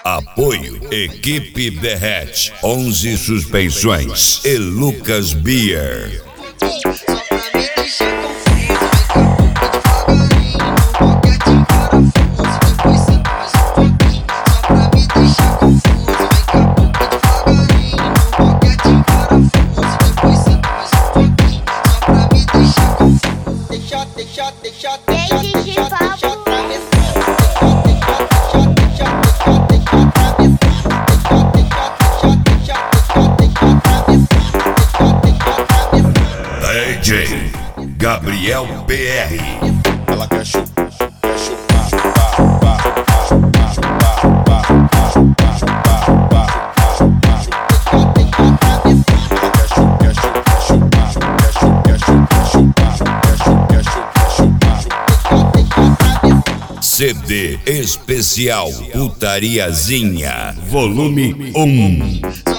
Apoio Equipe Derrete, 11 suspensões e Lucas Beer. DJ Gabriel BR. Ela quer chupar, CD especial Putariazinha, volume 1.